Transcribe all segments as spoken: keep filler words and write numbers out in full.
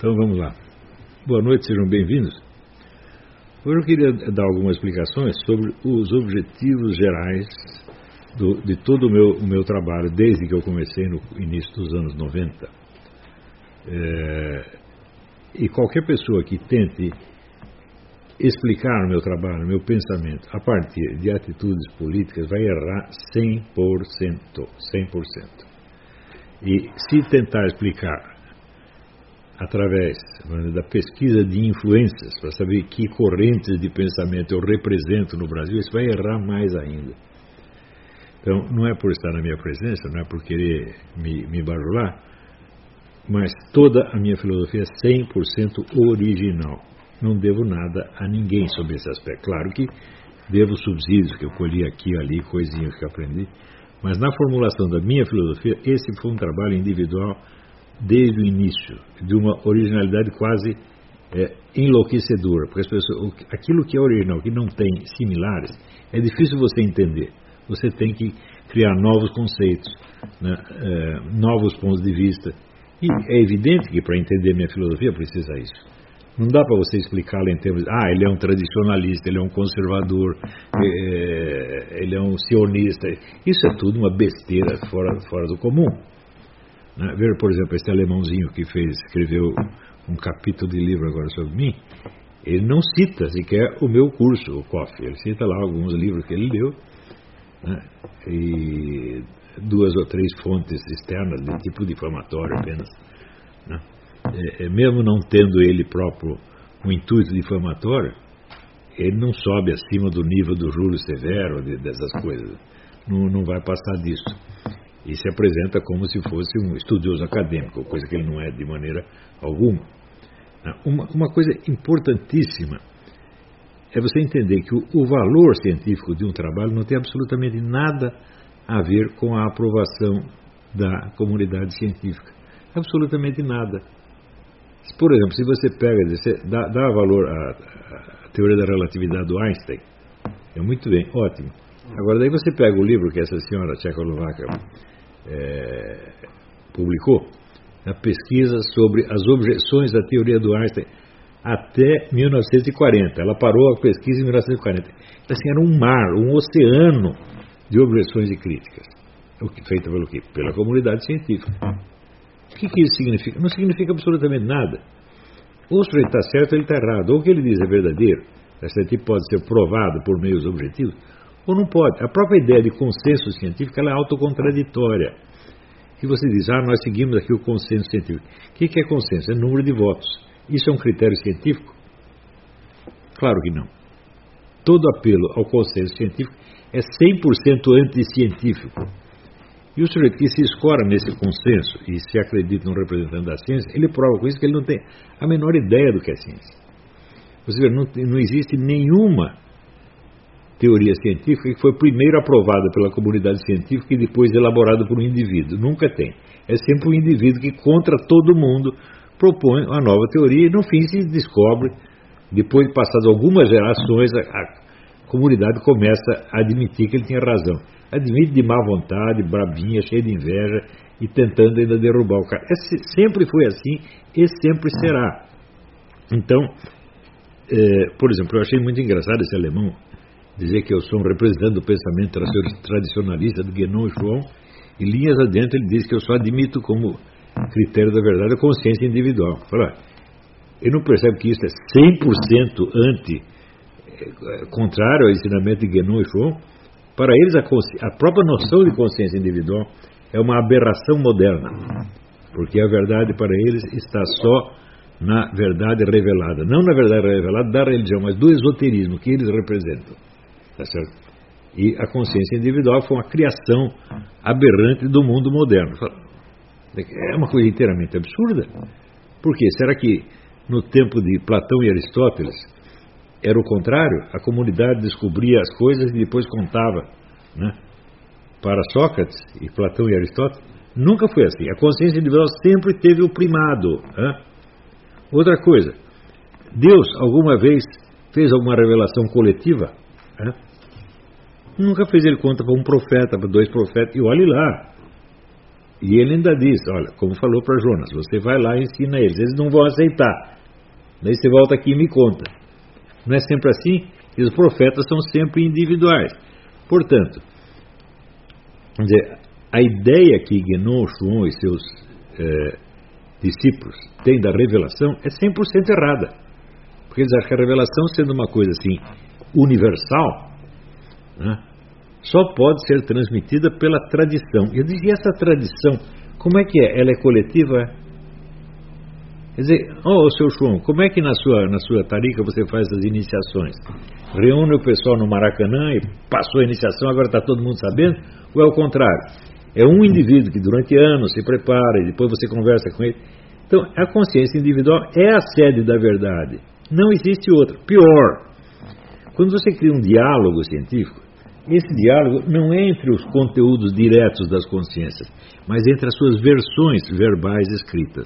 Então vamos lá. Boa noite, sejam bem-vindos. Hoje eu queria dar algumas explicações sobre os objetivos gerais do, de todo o meu, o meu trabalho, desde que eu comecei no início dos anos noventa. É, e qualquer pessoa que tente explicar o meu trabalho, o meu pensamento, a partir de atitudes políticas, vai errar cem por cento. cem por cento. E se tentar explicar através da pesquisa de influências, para saber que correntes de pensamento eu represento no Brasil, isso vai errar mais ainda. Então, não é por estar na minha presença, não é por querer me, me bajular, mas toda a minha filosofia é cem por cento original. Não devo nada a ninguém sobre esse aspecto. Claro que devo subsídios que eu colhi aqui e ali, coisinhas que aprendi, mas na formulação da minha filosofia, esse foi um trabalho individual desde o início, de uma originalidade quase é, enlouquecedora, porque as pessoas, aquilo que é original, que não tem similares, é difícil você entender. Você tem que criar novos conceitos, né, é, novos pontos de vista, e é evidente que para entender minha filosofia precisa isso. Não dá para você explicá-la em termos de, ah, ele é um tradicionalista, ele é um conservador, é, ele é um sionista. Isso é tudo uma besteira fora, fora do comum. Né? Veja, por exemplo, esse alemãozinho que fez, escreveu um capítulo de livro agora sobre mim, ele não cita sequer o meu curso, o C O F. Ele cita lá alguns livros que ele leu, né? E duas ou três fontes externas de tipo difamatório apenas, né? É, mesmo não tendo ele próprio um intuito difamatório, ele não sobe acima do nível do Júlio Severo, de, dessas coisas. Não, não vai passar disso. E se apresenta como se fosse um estudioso acadêmico, coisa que ele não é de maneira alguma. Uma, uma coisa importantíssima é você entender que o, o valor científico de um trabalho não tem absolutamente nada a ver com a aprovação da comunidade científica. Absolutamente nada. Por exemplo, se você pega, você dá, dá valor à, à teoria da relatividade do Einstein, é muito bem, ótimo. Agora daí você pega o livro que essa senhora tchecoslovaca é, publicou, a pesquisa sobre as objeções à teoria do Einstein até mil novecentos e quarenta. Ela parou a pesquisa em mil novecentos e quarenta. Assim, era um mar, um oceano de objeções e críticas. O que, feita pelo quê? Pela comunidade científica. O que, que isso significa? Não significa absolutamente nada. Ou o sujeito está certo ou ele está errado. Ou o que ele diz é verdadeiro, essa tipo pode ser provado por meios objetivos, ou não pode. A própria ideia de consenso científico ela é autocontraditória. Que você diz, ah, nós seguimos aqui o consenso científico. O que, que é consenso? É número de votos. Isso é um critério científico? Claro que não. Todo apelo ao consenso científico é cem por cento anticientífico. E o sujeito que se escora nesse consenso e se acredita no representante da ciência, ele prova com isso que ele não tem a menor ideia do que é ciência. Você vê, não, não existe nenhuma teoria científica que foi primeiro aprovada pela comunidade científica e depois elaborada por um indivíduo. Nunca tem. É sempre um indivíduo que, contra todo mundo, propõe uma nova teoria e, no fim, se descobre, depois de passadas algumas gerações, a, a comunidade começa a admitir que ele tinha razão. Admite de má vontade, brabinha, cheia de inveja e tentando ainda derrubar o cara. É, sempre foi assim e sempre será. Então, é, por exemplo, eu achei muito engraçado esse alemão dizer que eu sou um representante do pensamento tradicionalista do Guénon e Schwann, e linhas adentro ele diz que eu só admito como critério da verdade a consciência individual. Fala, ele não percebe que isso é cem por cento anti, é, contrário ao ensinamento de Guénon e Schwann. Para eles, a, a própria noção de consciência individual é uma aberração moderna, porque a verdade para eles está só na verdade revelada, não na verdade revelada da religião, mas do esoterismo que eles representam. Tá certo? E a consciência individual foi uma criação aberrante do mundo moderno. É uma coisa inteiramente absurda. Por quê? Será que no tempo de Platão e Aristóteles era o contrário? A comunidade descobria as coisas e depois contava, né, para Sócrates e Platão e Aristóteles? Nunca foi assim. A consciência individual sempre teve o primado. Né? Outra coisa, Deus alguma vez fez alguma revelação coletiva? Né? Nunca fez. Ele conta para um profeta, para dois profetas, e olhe lá. E ele ainda diz, olha, como falou para Jonas, você vai lá e ensina eles, eles não vão aceitar. Daí você volta aqui e me conta. Não é sempre assim? E os profetas são sempre individuais. Portanto, quer dizer, a ideia que Guénon, Chuon e seus eh, discípulos têm da revelação é cem por cento errada. Porque eles acham que a revelação, sendo uma coisa assim universal, né, só pode ser transmitida pela tradição. Eu dizia, essa tradição, como é que é? Ela é coletiva? Quer dizer, oh, seu João, como é que na sua, na sua tarica você faz as iniciações? Reúne o pessoal no Maracanã e passou a iniciação, agora está todo mundo sabendo? Ou é o contrário? É um indivíduo que durante anos se prepara e depois você conversa com ele. Então, a consciência individual é a sede da verdade. Não existe outra. Pior, quando você cria um diálogo científico, esse diálogo não é entre os conteúdos diretos das consciências, mas entre as suas versões verbais escritas,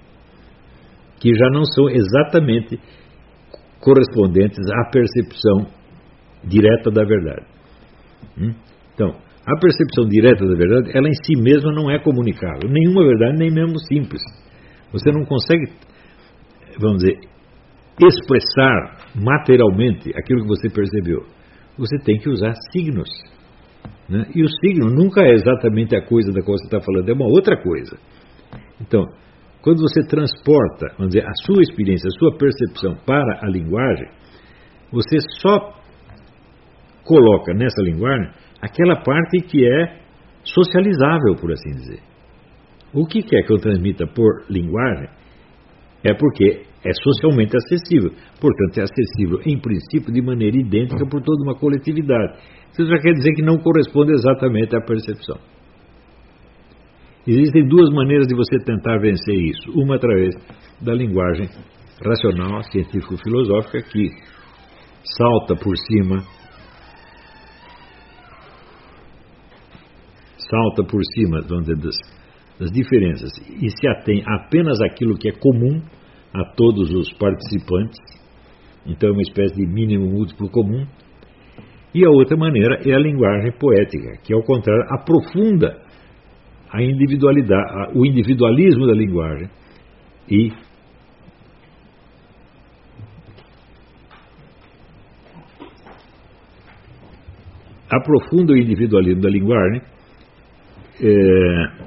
que já não são exatamente correspondentes à percepção direta da verdade. Então, a percepção direta da verdade, ela em si mesma não é comunicável. Nenhuma verdade, nem mesmo simples. Você não consegue, vamos dizer, expressar materialmente aquilo que você percebeu. Você tem que usar signos. Né? E o signo nunca é exatamente a coisa da qual você está falando, é uma outra coisa. Então, quando você transporta, vamos dizer, a sua experiência, a sua percepção para a linguagem, você só coloca nessa linguagem aquela parte que é socializável, por assim dizer. O que quer que eu transmita por linguagem é porque é socialmente acessível. Portanto, é acessível, em princípio, de maneira idêntica por toda uma coletividade. Isso já quer dizer que não corresponde exatamente à percepção. Existem duas maneiras de você tentar vencer isso. Uma através da linguagem racional, científico-filosófica, que salta por cima, salta por cima, vamos dizer, das, das diferenças e se atém apenas àquilo que é comum a todos os participantes. Então é uma espécie de mínimo múltiplo comum. E a outra maneira é a linguagem poética, que ao contrário aprofunda a individualidade, o individualismo da linguagem e aprofunda o individualismo da linguagem é,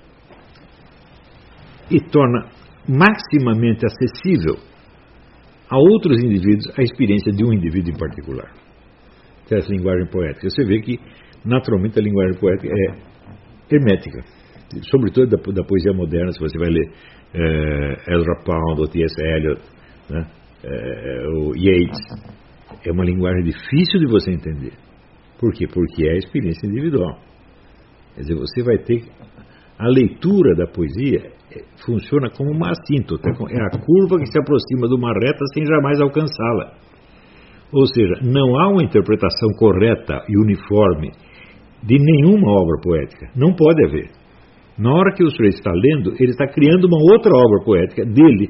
e torna maximamente acessível a outros indivíduos a experiência de um indivíduo em particular. Essa linguagem poética. Você vê que, naturalmente, a linguagem poética é hermética, sobretudo da, da poesia moderna. Se você vai ler é, Ezra Pound, ou T S Eliot, né, é, o Yeats, é uma linguagem difícil de você entender. Por quê? Porque é a experiência individual. Quer dizer, você vai ter... A leitura da poesia funciona como uma assíntota, é a curva que se aproxima de uma reta sem jamais alcançá-la. Ou seja, não há uma interpretação correta e uniforme de nenhuma obra poética. Não pode haver. Na hora que o sujeito está lendo, ele está criando uma outra obra poética dele,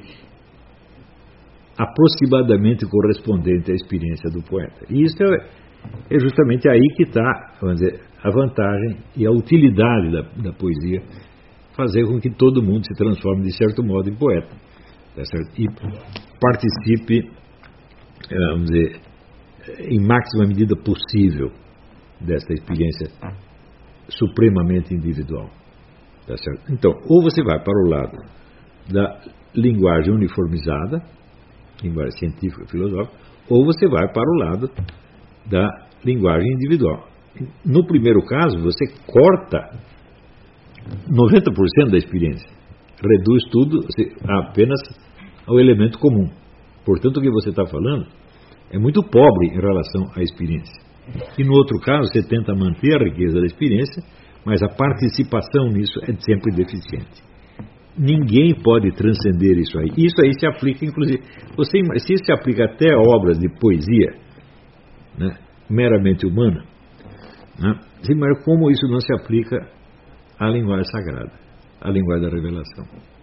aproximadamente correspondente à experiência do poeta. E isso é, é justamente aí que está, vamos dizer, a vantagem e a utilidade da, da poesia, fazer com que todo mundo se transforme de certo modo em poeta, tá certo? E participe, vamos dizer, em máxima medida possível dessa experiência supremamente individual, tá certo? Então, ou você vai para o lado da linguagem uniformizada, linguagem científica e filosófica, ou você vai para o lado da linguagem individual. No primeiro caso, você corta noventa por cento da experiência, reduz tudo apenas ao elemento comum. Portanto, o que você está falando é muito pobre em relação à experiência. E no outro caso, você tenta manter a riqueza da experiência, mas a participação nisso é sempre deficiente. Ninguém pode transcender isso aí. Isso aí se aplica, inclusive, você, se isso se aplica até a obras de poesia, né, meramente humana, né, mas como isso não se aplica à linguagem sagrada, à linguagem da revelação?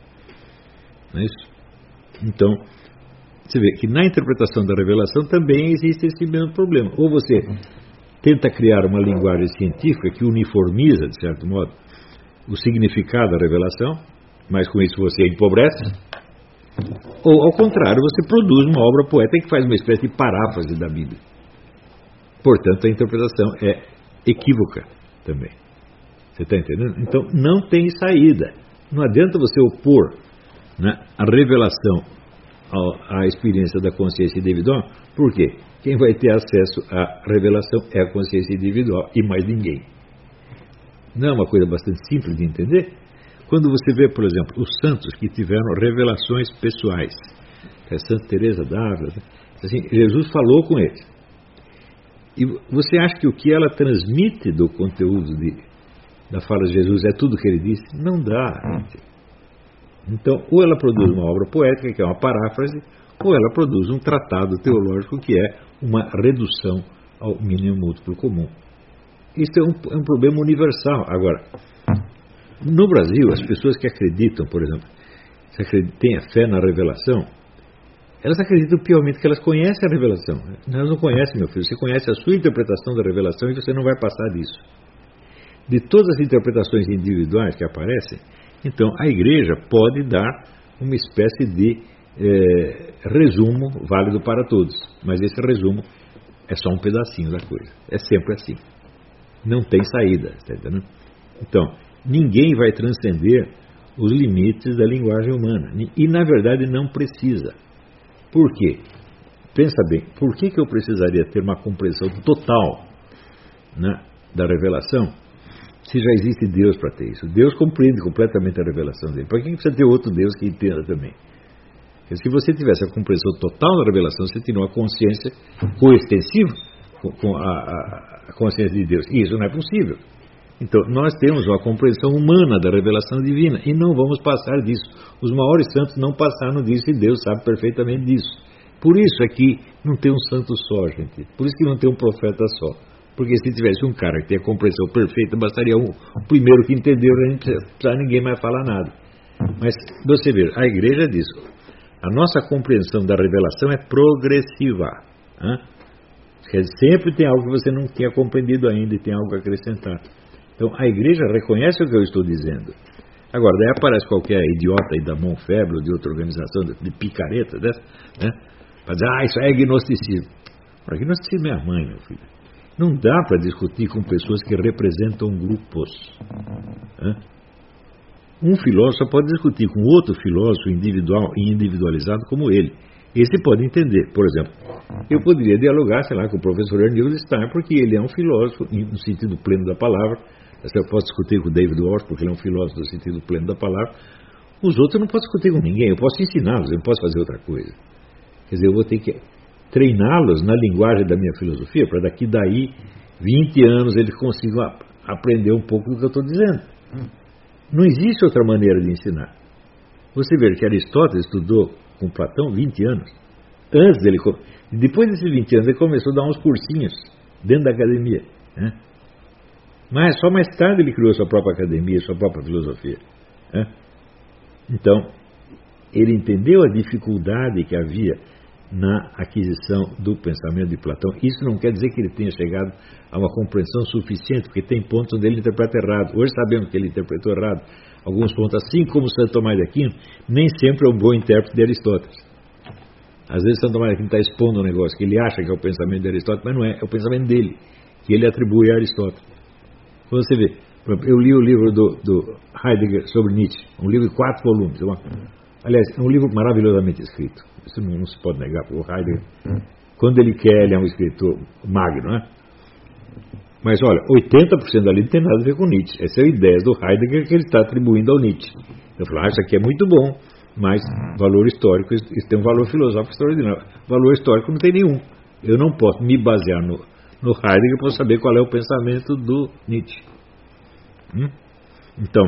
Não é isso? Então, você vê que na interpretação da revelação também existe esse mesmo problema. Ou você tenta criar uma linguagem científica que uniformiza, de certo modo, o significado da revelação, mas com isso você empobrece, ou ao contrário, você produz uma obra poética que faz uma espécie de paráfrase da Bíblia. Portanto, a interpretação é equívoca também. Você está entendendo? Então, não tem saída. Não adianta você opor, né, a revelação ao, à experiência da consciência individual. Por quê? Quem vai ter acesso à revelação é a consciência individual e mais ninguém. Não é uma coisa bastante simples de entender? Quando você vê, por exemplo, os santos que tiveram revelações pessoais, a Santa Teresa d'Ávila, assim, Jesus falou com eles. E você acha que o que ela transmite do conteúdo de, da fala de Jesus é tudo o que ele disse? Não dá. Então, ou ela produz uma obra poética, que é uma paráfrase, ou ela produz um tratado teológico, que é uma redução ao mínimo múltiplo comum. Isso é um, é um problema universal. Agora, no Brasil, as pessoas que acreditam, por exemplo, têm a fé na revelação, elas acreditam piormente que elas conhecem a revelação. Elas não conhecem, meu filho. Você conhece a sua interpretação da revelação e você não vai passar disso. De todas as interpretações individuais que aparecem, então a igreja pode dar uma espécie de é, resumo válido para todos. Mas esse resumo é só um pedacinho da coisa. É sempre assim. Não tem saída. Está entendendo? Então, ninguém vai transcender os limites da linguagem humana. E, na verdade, não precisa. Por quê? Pensa bem, por que, que eu precisaria ter uma compreensão total, né, da revelação, se já existe Deus para ter isso? Deus compreende completamente a revelação dele. Para que precisa ter outro Deus que entenda também? Porque se você tivesse a compreensão total da revelação, você teria uma consciência coextensiva com, com a, a, a consciência de Deus. E isso não é possível. Então, nós temos uma compreensão humana da revelação divina e não vamos passar disso. Os maiores santos não passaram disso e Deus sabe perfeitamente disso. Por isso é que não tem um santo só, gente. Por isso que não tem um profeta só. Porque se tivesse um cara que tem a compreensão perfeita, bastaria um, o primeiro que entendeu, a gente não precisa ninguém mais falar nada. Mas, você vê, a igreja diz, a nossa compreensão da revelação é progressiva. Hein? Quer dizer, sempre tem algo que você não tinha compreendido ainda e tem algo a acrescentar. Então, a igreja reconhece o que eu estou dizendo. Agora, daí aparece qualquer idiota aí da Monfebre ou de outra organização de, de picareta dessa, né? Para dizer, ah, isso é agnosticismo. Ora, agnosticismo é a mãe, meu filho. Não dá para discutir com pessoas que representam grupos. Né? Um filósofo pode discutir com outro filósofo individual e individualizado como ele. Esse pode entender. Por exemplo, eu poderia dialogar, sei lá, com o professor Ernildo Stein, porque ele é um filósofo, no sentido pleno da palavra. Eu posso discutir com o David Walsh, porque ele é um filósofo no sentido pleno da palavra. Os outros eu não posso discutir com ninguém, eu posso ensiná-los, eu não posso fazer outra coisa. Quer dizer, eu vou ter que treiná-los na linguagem da minha filosofia, para daqui daí, vinte anos, eles consigam aprender um pouco do que eu estou dizendo. Não existe outra maneira de ensinar. Você vê que Aristóteles estudou com Platão vinte anos. Antes dele, depois desses vinte anos, ele começou a dar uns cursinhos dentro da academia. Né? Mas só mais tarde ele criou sua própria academia, sua própria filosofia. Né? Então, ele entendeu a dificuldade que havia na aquisição do pensamento de Platão. Isso não quer dizer que ele tenha chegado a uma compreensão suficiente, porque tem pontos onde ele interpreta errado. Hoje sabemos que ele interpretou errado alguns pontos, assim como Santo Tomás de Aquino nem sempre é um bom intérprete de Aristóteles. Às vezes Santo Tomás de Aquino está expondo um negócio que ele acha que é o pensamento de Aristóteles, mas não é, é o pensamento dele, que ele atribui a Aristóteles. Quando você vê, eu li o livro do, do Heidegger sobre Nietzsche, um livro de quatro volumes, uma, aliás, é um livro maravilhosamente escrito, isso não, não se pode negar, porque o Heidegger, quando ele quer, ele é um escritor magno, não é? Mas olha, oitenta por cento dali não tem nada a ver com Nietzsche. Essa é a ideia do Heidegger que ele está atribuindo ao Nietzsche. Eu falo, ah, isso aqui é muito bom, mas valor histórico, isso tem um valor filosófico extraordinário. Valor histórico não tem nenhum. Eu não posso me basear no, no Heidegger para saber qual é o pensamento do Nietzsche. Hum? Então,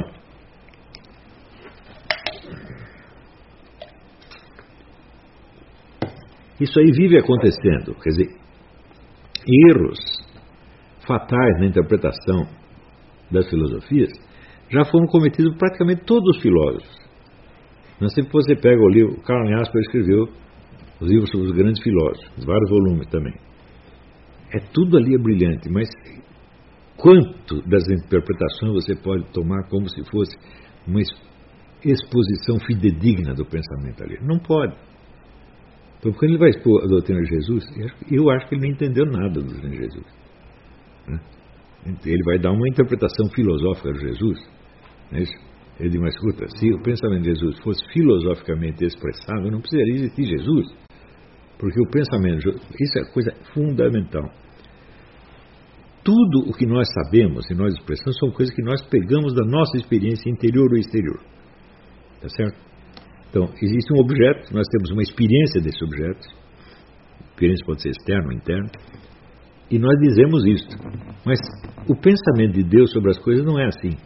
isso aí vive acontecendo. Quer dizer, erros fatais na interpretação das filosofias já foram cometidos por praticamente todos os filósofos. Não sei se você pega o livro, Karl Jasper escreveu os livros sobre os grandes filósofos, vários volumes também. É tudo ali é brilhante, mas quanto das interpretações você pode tomar como se fosse uma exposição fidedigna do pensamento ali? Não pode. Então, quando ele vai expor a doutrina de Jesus, eu acho que ele não entendeu nada da doutrina de Jesus. Né? Ele vai dar uma interpretação filosófica de Jesus. Não é isso? Ele diz, mas escuta, se o pensamento de Jesus fosse filosoficamente expressável, não precisaria existir Jesus. Porque o pensamento de Jesus, isso é coisa fundamental. Tudo o que nós sabemos e nós expressamos são coisas que nós pegamos da nossa experiência interior ou exterior. Tá certo? Então, existe um objeto, nós temos uma experiência desse objeto. A experiência pode ser externa ou interna. E nós dizemos isso. Mas o pensamento de Deus sobre as coisas não é assim.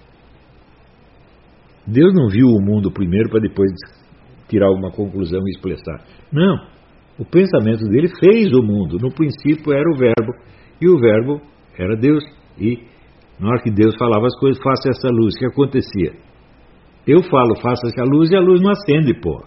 Deus não viu o mundo primeiro para depois tirar alguma conclusão e expressar. Não. O pensamento dele fez o mundo. No princípio era o verbo. E o verbo era Deus. E na hora que Deus falava as coisas, faça essa luz. O que acontecia? Eu falo, faça essa luz, e a luz não acende, pô.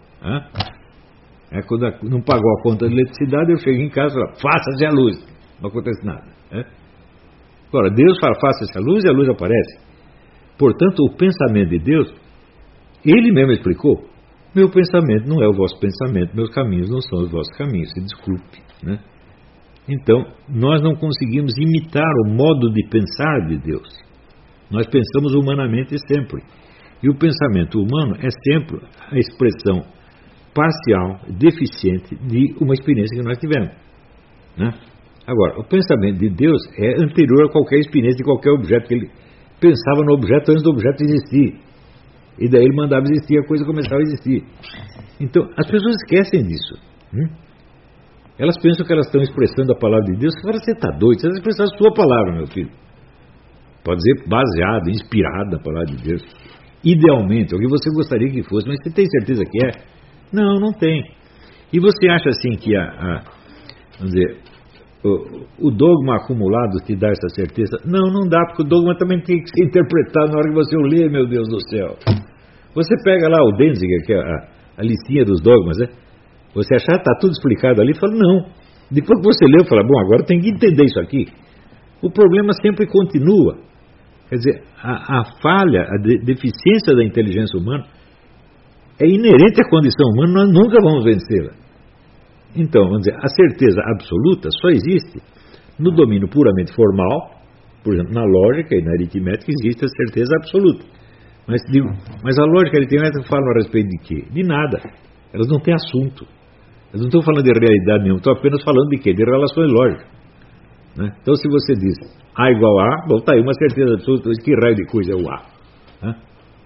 É quando não pagou a conta de eletricidade, eu chego em casa e falo, faça-se a luz. Não acontece nada. É? Agora, Deus fala, faça essa luz, e a luz aparece. Portanto, o pensamento de Deus, ele mesmo explicou, meu pensamento não é o vosso pensamento, meus caminhos não são os vossos caminhos, se desculpe. Né? Então, nós não conseguimos imitar o modo de pensar de Deus. Nós pensamos humanamente sempre. E o pensamento humano é sempre a expressão parcial, deficiente de uma experiência que nós tivemos. Né? Agora, o pensamento de Deus é anterior a qualquer experiência de qualquer objeto, que ele pensava no objeto antes do objeto existir. E daí ele mandava existir, a coisa começava a existir. Então, as pessoas esquecem disso. Hum? Elas pensam que elas estão expressando a palavra de Deus. Agora você está doido, você está expressando a sua palavra, meu filho. Pode ser baseado, inspirado na palavra de Deus. Idealmente, o que você gostaria que fosse, mas você tem certeza que é? Não, não tem. E você acha assim que a, a vamos dizer, o, o dogma acumulado te dá essa certeza? Não, não dá, porque o dogma também tem que ser interpretado na hora que você o lê, meu Deus do céu. Você pega lá o Denzinger, que é a, a listinha dos dogmas, né? Você achar que está tudo explicado ali, fala, não. Depois que você leu, fala, bom, agora tem que entender isso aqui. O problema sempre continua. Quer dizer, a, a falha, a de, deficiência da inteligência humana é inerente à condição humana, nós nunca vamos vencê-la. Então, vamos dizer, a certeza absoluta só existe no domínio puramente formal, por exemplo, na lógica e na aritmética existe a certeza absoluta. Mas, digo, mas a lógica e a aritmética falam a respeito de quê? De nada. Elas não têm assunto. Elas não estão falando de realidade nenhuma, estão apenas falando de quê? De relações lógicas. Né? Então, se você diz A igual a A, bom, está aí uma certeza absoluta, que raio de coisa é o A? Né?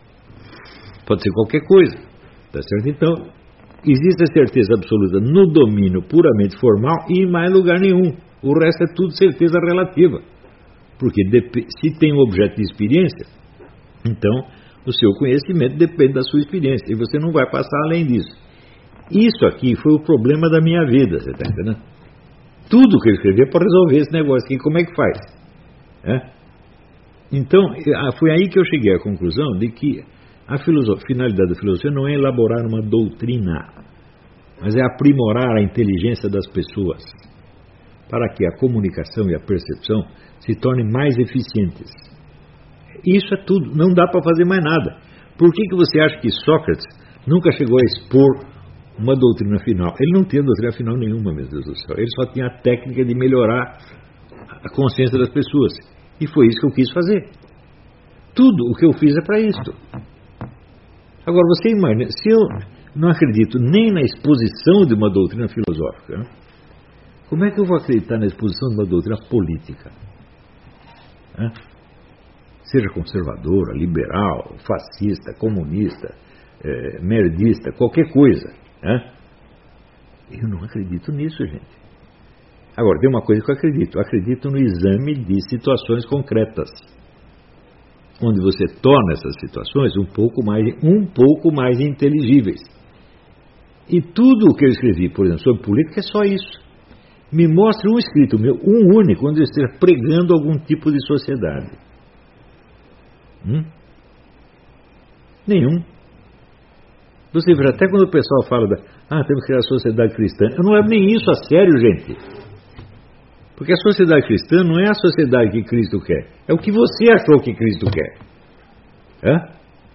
Pode ser qualquer coisa. Tá certo? Então, existe a certeza absoluta no domínio puramente formal e em mais lugar nenhum. O resto é tudo certeza relativa. Porque se tem um objeto de experiência, então o seu conhecimento depende da sua experiência. E você não vai passar além disso. Isso aqui foi o problema da minha vida, você está entendendo? Tudo que eu escrevi é para resolver esse negócio aqui. Como é que faz? É? Então, foi aí que eu cheguei à conclusão de que a finalidade da filosofia não é elaborar uma doutrina, mas é aprimorar a inteligência das pessoas, para que a comunicação e a percepção se tornem mais eficientes. Isso é tudo, não dá para fazer mais nada. Por que, que você acha que Sócrates nunca chegou a expor uma doutrina final? Ele não tinha doutrina final nenhuma, meu Deus do céu. Ele só tinha a técnica de melhorar a consciência das pessoas. E foi isso que eu quis fazer. Tudo o que eu fiz é para isso. Agora, você imagina, se eu não acredito nem na exposição de uma doutrina filosófica, né? Como é que eu vou acreditar na exposição de uma doutrina política? Né? Seja conservadora, liberal, fascista, comunista, é, merdista, qualquer coisa. Né? Eu não acredito nisso, gente. Agora, tem uma coisa que eu acredito. Eu acredito no exame de situações concretas, onde você torna essas situações um pouco mais, um pouco mais inteligíveis. E tudo o que eu escrevi, por exemplo, sobre política é só isso. Me mostre um escrito meu, um único, onde eu esteja pregando algum tipo de sociedade. Hum? Nenhum. Você vê, até quando o pessoal fala da, ah, temos que criar a sociedade cristã, eu não levo nem isso a sério, gente. Porque a sociedade cristã não é a sociedade que Cristo quer, é o que você achou que Cristo quer. É?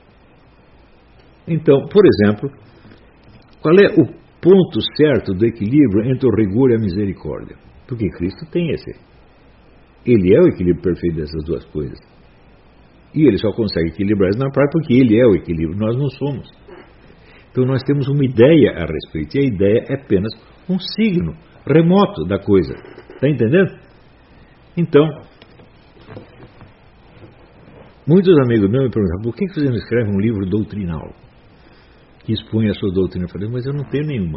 Então, por exemplo, qual é o ponto certo do equilíbrio entre o rigor e a misericórdia? Porque Cristo tem esse. Ele é o equilíbrio perfeito dessas duas coisas. E ele só consegue equilibrar isso na prática porque ele é o equilíbrio, nós não somos. Então nós temos uma ideia a respeito, e a ideia é apenas um signo remoto da coisa. Está entendendo? Então, muitos amigos meus me perguntaram, por que você não escreve um livro doutrinal que expõe a sua doutrina? Eu falei, mas eu não tenho nenhuma.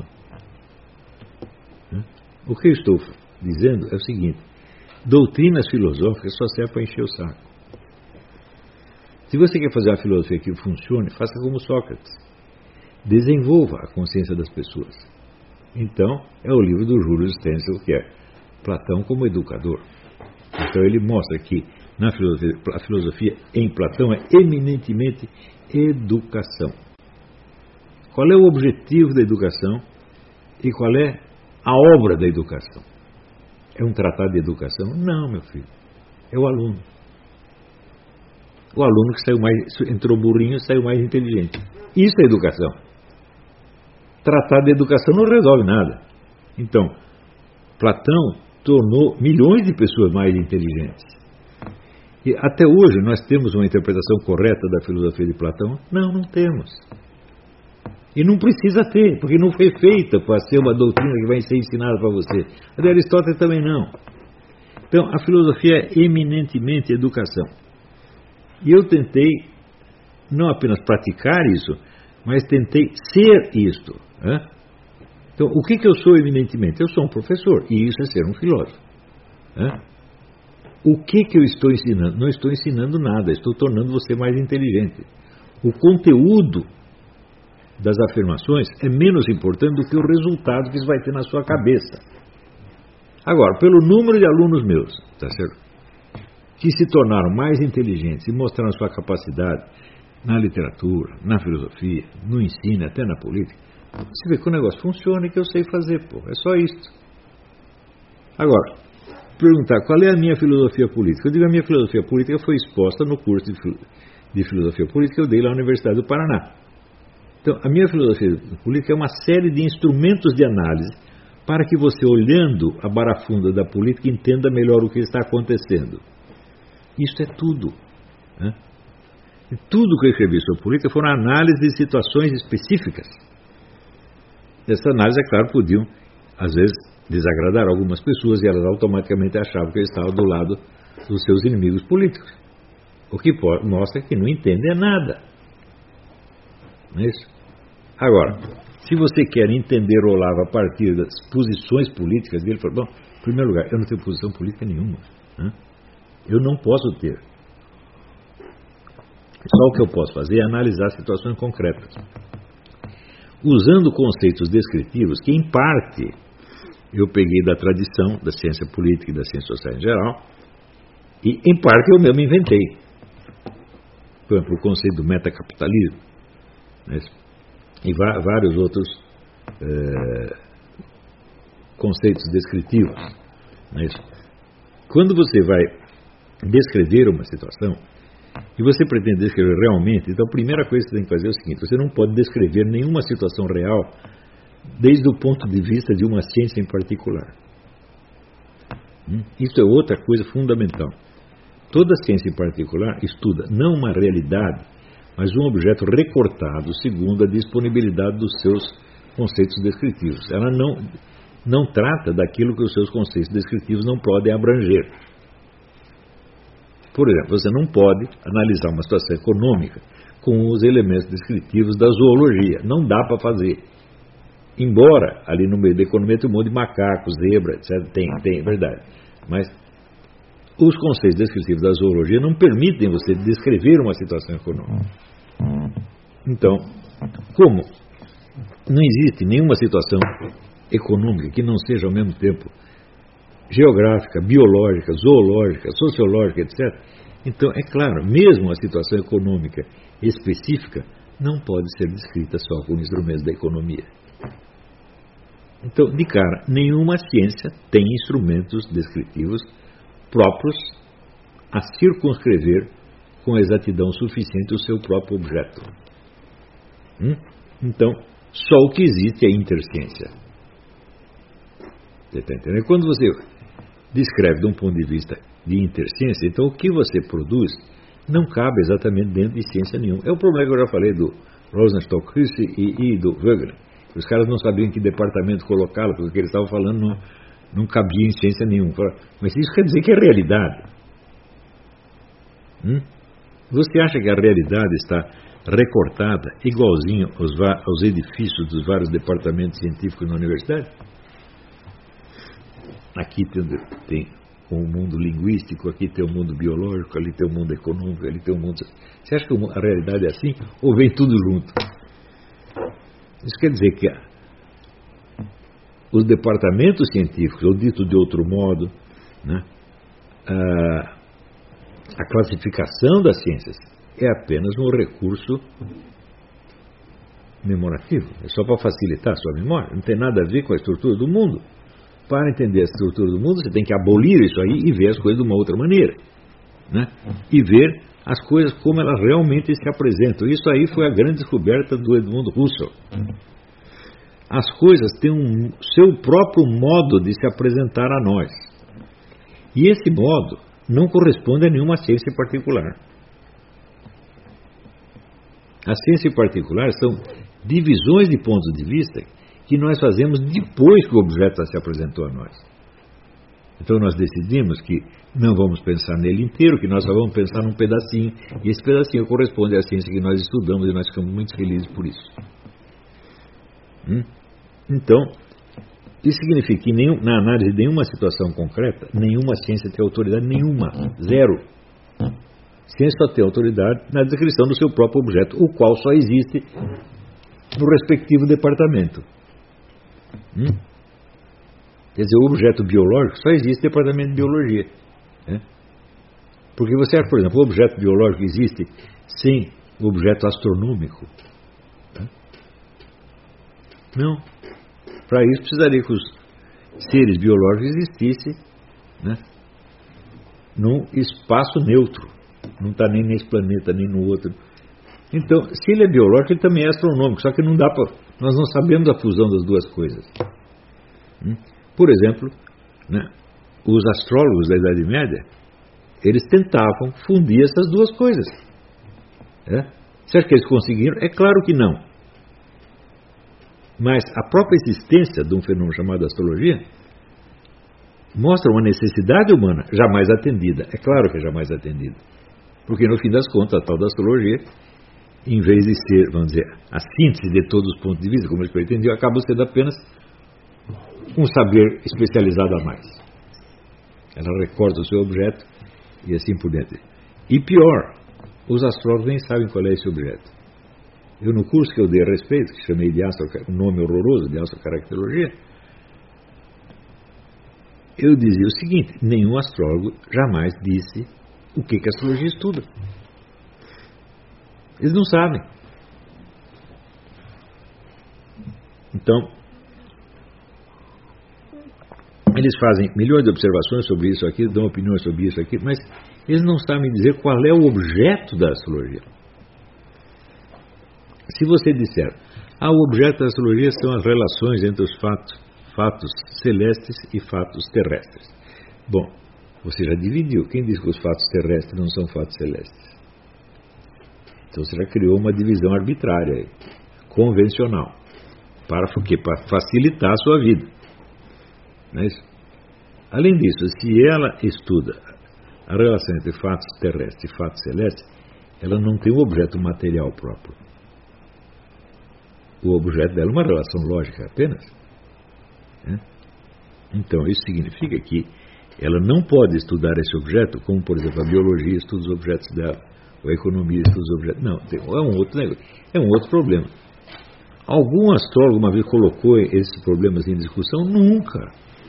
O que eu estou dizendo é o seguinte, doutrinas filosóficas só servem para encher o saco. Se você quer fazer uma filosofia que funcione, faça como Sócrates. Desenvolva a consciência das pessoas. Então, é o livro do Júlio Stencil, que é Platão como educador. Então, ele mostra que na filosofia, a filosofia em Platão é eminentemente educação. Qual é o objetivo da educação e qual é a obra da educação? É um tratado de educação? Não, meu filho. É o aluno. O aluno que saiu mais, entrou burrinho, saiu mais inteligente. Isso é educação. Tratado de educação não resolve nada. Então, Platão tornou milhões de pessoas mais inteligentes. E até hoje nós temos uma interpretação correta da filosofia de Platão? Não, não temos. E não precisa ter, porque não foi feita para ser uma doutrina que vai ser ensinada para você. A de Aristóteles também não. Então, a filosofia é eminentemente educação. E eu tentei não apenas praticar isso, mas tentei ser isto. Né? Então, o que, que eu sou eminentemente? Eu sou um professor, e isso é ser um filósofo. Né? O que, que eu estou ensinando? Não estou ensinando nada, estou tornando você mais inteligente. O conteúdo das afirmações é menos importante do que o resultado que isso vai ter na sua cabeça. Agora, pelo número de alunos meus, tá certo? Que se tornaram mais inteligentes e mostraram sua capacidade na literatura, na filosofia, no ensino, até na política, você vê que o negócio funciona e que eu sei fazer, pô. É só isso. Agora, perguntar qual é a minha filosofia política. Eu digo a minha filosofia política foi exposta no curso de filosofia política que eu dei lá na Universidade do Paraná. Então, a minha filosofia política é uma série de instrumentos de análise para que você, olhando a barafunda da política, entenda melhor o que está acontecendo. Isso é tudo. Né? E tudo que eu escrevi sobre política foram análises de situações específicas. Essa análise, é claro, podiam, às vezes, desagradar algumas pessoas e elas automaticamente achavam que eu estava do lado dos seus inimigos políticos. O que mostra que não entendem nada. Não é isso? Agora, se você quer entender o Olavo a partir das posições políticas dele, fala, bom, em primeiro lugar, eu não tenho posição política nenhuma. Né? Eu não posso ter. Só o que eu posso fazer é analisar situações concretas. Usando conceitos descritivos que, em parte, eu peguei da tradição da ciência política e da ciência social em geral, e, em parte, eu mesmo inventei. Por exemplo, o conceito do metacapitalismo, né? E vários outros é, conceitos descritivos. Né? Quando você vai descrever uma situação, e você pretende descrever realmente, então a primeira coisa que você tem que fazer é o seguinte: você não pode descrever nenhuma situação real desde o ponto de vista de uma ciência em particular. Isso é outra coisa fundamental. Toda ciência em particular estuda não uma realidade, mas um objeto recortado segundo a disponibilidade dos seus conceitos descritivos. Ela não, não trata daquilo que os seus conceitos descritivos não podem abranger. Por exemplo, você não pode analisar uma situação econômica com os elementos descritivos da zoologia. Não dá para fazer. Embora ali no meio da economia tem um monte de macacos, zebra, etcétera. Tem, tem, é verdade. Mas os conceitos descritivos da zoologia não permitem você descrever uma situação econômica. Então, como não existe nenhuma situação econômica que não seja ao mesmo tempo geográfica, biológica, zoológica, sociológica, etcétera. Então, é claro, mesmo a situação econômica específica não pode ser descrita só com instrumentos da economia. Então, de cara, nenhuma ciência tem instrumentos descritivos próprios a circunscrever com exatidão suficiente o seu próprio objeto. Hum? Então, só o que existe é interciência. Você está entendendo? Quando você descreve de um ponto de vista de interciência, então o que você produz não cabe exatamente dentro de ciência nenhuma. É o problema que eu já falei do Rosenstock e, e do Wegener. Os caras não sabiam em que departamento colocá-lo, porque o que eles estavam falando não, não cabia em ciência nenhuma. Mas isso quer dizer que é realidade. Hum? Você acha que a realidade está recortada igualzinho aos, aos edifícios dos vários departamentos científicos na universidade? Aqui tem, tem o mundo linguístico, aqui tem o mundo biológico, ali tem o mundo econômico, ali tem o mundo... Você acha que a realidade é assim ou vem tudo junto? Isso quer dizer que os departamentos científicos, ou dito de outro modo, né, a, a classificação das ciências é apenas um recurso memorativo. É só para facilitar a sua memória. Não tem nada a ver com a estrutura do mundo. Para entender a estrutura do mundo, você tem que abolir isso aí e ver as coisas de uma outra maneira. Né? E ver as coisas como elas realmente se apresentam. Isso aí foi a grande descoberta do Edmund Husserl. As coisas têm um seu próprio modo de se apresentar a nós. E esse modo não corresponde a nenhuma ciência particular. A ciência particular são divisões de pontos de vista que nós fazemos depois que o objeto se apresentou a nós. Então nós decidimos que não vamos pensar nele inteiro, que nós só vamos pensar num pedacinho, e esse pedacinho corresponde à ciência que nós estudamos e nós ficamos muito felizes por isso. Hum? Então, isso significa que nenhum, na análise de nenhuma situação concreta, nenhuma ciência tem autoridade nenhuma, zero. Ciência só tem autoridade na descrição do seu próprio objeto, o qual só existe no respectivo departamento. Hum? Quer dizer, o objeto biológico só existe no departamento de biologia. Né? Porque você acha, por exemplo, o objeto biológico existe sem o objeto astronômico? Né? Não. Para isso precisaria que os seres biológicos existissem, né, num espaço neutro. Não está nem nesse planeta, nem no outro. Então, se ele é biológico, ele também é astronômico. Só que não dá para... Nós não sabemos a fusão das duas coisas. Hum? Por exemplo, né, os astrólogos da Idade Média, eles tentavam fundir essas duas coisas. É? Você acha que eles conseguiram? É claro que não. Mas a própria existência de um fenômeno chamado astrologia mostra uma necessidade humana jamais atendida. É claro que é jamais atendida. Porque, no fim das contas, a tal da astrologia, em vez de ser, vamos dizer, a síntese de todos os pontos de vista, como eles pretendiam, acaba sendo apenas um saber especializado a mais. Ela recorta o seu objeto e assim por diante. E pior, os astrólogos nem sabem qual é esse objeto. Eu, no curso que eu dei a respeito, que chamei de astro, um nome horroroso, de astrocaracterologia, eu dizia o seguinte: nenhum astrólogo jamais disse o que, que a astrologia estuda. Eles não sabem. Então, eles fazem milhões de observações sobre isso aqui, dão opiniões sobre isso aqui, mas eles não sabem dizer qual é o objeto da astrologia. Se você disser, ah, o objeto da astrologia são as relações entre os fatos, fatos celestes e fatos terrestres. Bom, você já dividiu. Quem diz que os fatos terrestres não são fatos celestes? Então você já criou uma divisão arbitrária, convencional. Para o quê? Para facilitar a sua vida. Não é isso? Além disso, se ela estuda a relação entre fatos terrestres e fatos celestes, ela não tem um objeto material próprio. O objeto dela é uma relação lógica apenas. Né? Então, isso significa que ela não pode estudar esse objeto, como, por exemplo, a biologia estuda os objetos dela, ou a economia estuda os objetos. Não, é um outro negócio, é um outro problema. Algum astrólogo uma vez colocou esses problemas em discussão? Nunca.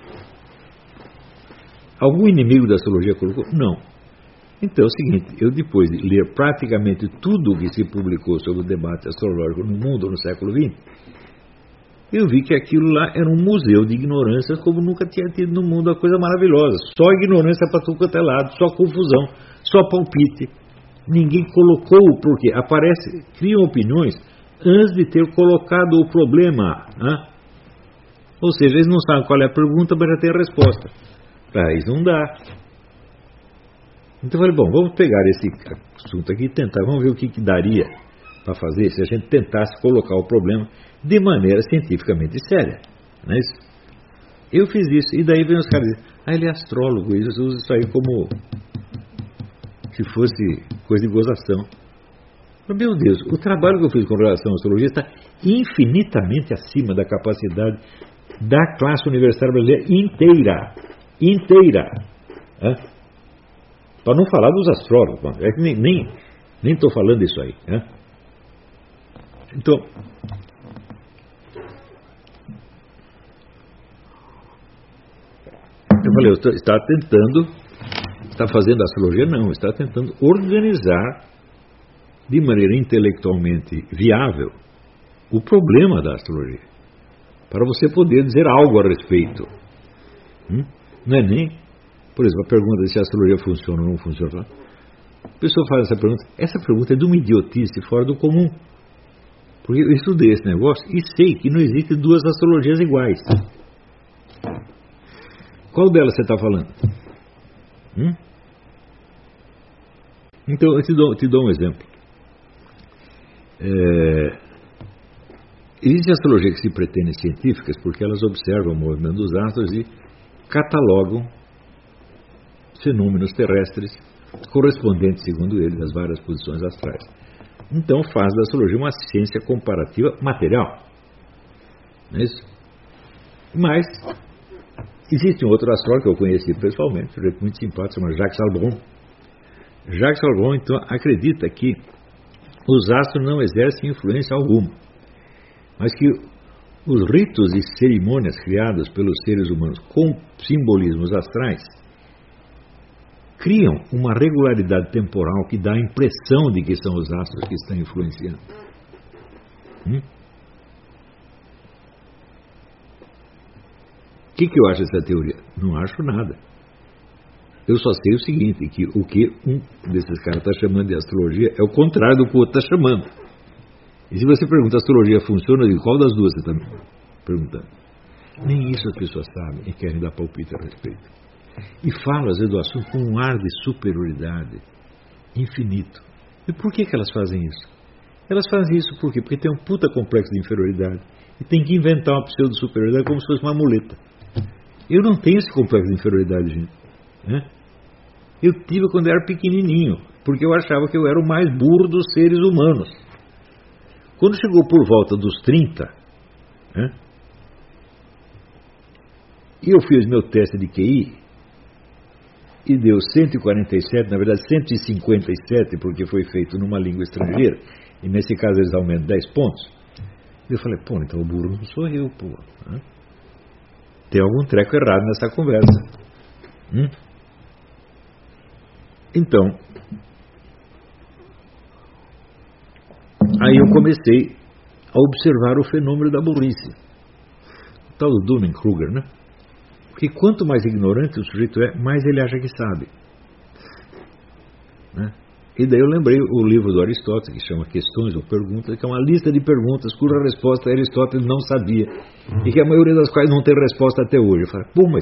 Algum inimigo da astrologia colocou? Não. Então é o seguinte, eu depois de ler praticamente tudo o que se publicou sobre o debate astrológico no mundo no século vinte, eu vi que aquilo lá era um museu de ignorância como nunca tinha tido no mundo, uma coisa maravilhosa. Só ignorância para tudo quanto é lado, só confusão, só palpite. Ninguém colocou o porquê. Aparece, criam opiniões antes de ter colocado o problema. Hein? Ou seja, eles não sabem qual é a pergunta, mas já tem a resposta. Para isso não dá. Então eu falei, bom, vamos pegar esse assunto aqui e tentar, vamos ver o que, que daria para fazer se a gente tentasse colocar o problema de maneira cientificamente séria. Não é isso? Eu fiz isso, e daí vem os caras dizendo, ah, ele é astrólogo, eles usam isso aí como se fosse coisa de gozação. Meu Deus, o trabalho que eu fiz com relação à astrologia está infinitamente acima da capacidade da classe universitária brasileira inteira. Inteira. É? Para não falar dos astrólogos, é que nem nem estou falando isso aí. É? Então, eu falei, eu estava tentando, está fazendo astrologia? Não, está tentando organizar de maneira intelectualmente viável o problema da astrologia, para você poder dizer algo a respeito. Hum? Não é nem, por exemplo, a pergunta de se a astrologia funciona ou não funciona. A pessoa faz essa pergunta, essa pergunta é de uma idiotice fora do comum. Porque eu estudei esse negócio e sei que não existem duas astrologias iguais. Qual delas você está falando? Hum? Então, eu te dou, te dou um exemplo. É, existe astrologia que se pretende científicas porque elas observam o movimento dos astros e catalogam fenômenos terrestres correspondentes, segundo eles, às várias posições astrais. Então faz da astrologia uma ciência comparativa material. Não é isso? Mas existe um outro astrólogo que eu conheci pessoalmente, um jeito muito simpático, se chama Jacques Albron. Jacques Albron, então, acredita que os astros não exercem influência alguma, mas que os ritos e cerimônias criados pelos seres humanos com simbolismos astrais criam uma regularidade temporal que dá a impressão de que são os astros que estão influenciando. Hum? O que, que eu acho dessa teoria? Não acho nada. Eu só sei o seguinte, que o que um desses caras está chamando de astrologia é o contrário do que o outro está chamando. E se você pergunta, a astrologia funciona, eu digo, qual das duas você está perguntando? Nem isso as pessoas sabem e querem dar palpite a respeito. E falam, às vezes, do assunto com um ar de superioridade infinito. E por que, que elas fazem isso? Elas fazem isso por quê? Porque tem um puta complexo de inferioridade e tem que inventar uma pseudo-superioridade como se fosse uma muleta. Eu não tenho esse complexo de inferioridade, gente. Né? Eu tive quando eu era pequenininho, porque eu achava que eu era o mais burro dos seres humanos. Quando chegou por volta dos trinta, né, e eu fiz meu teste de Q I, e deu cento e quarenta e sete, na verdade cento e cinquenta e sete, porque foi feito numa língua estrangeira, e nesse caso eles aumentam dez pontos. Eu falei, pô, então o burro não sou eu, pô. Né? Tem algum treco errado nessa conversa. Hum? Então, aí eu comecei a observar o fenômeno da burrice. O tal do Dunning-Kruger, né? Porque quanto mais ignorante o sujeito é, mais ele acha que sabe. Né? E daí eu lembrei o livro do Aristóteles, que chama Questões ou Perguntas, que é uma lista de perguntas cuja resposta Aristóteles não sabia, e que a maioria das quais não tem resposta até hoje. Eu falei, pô, mas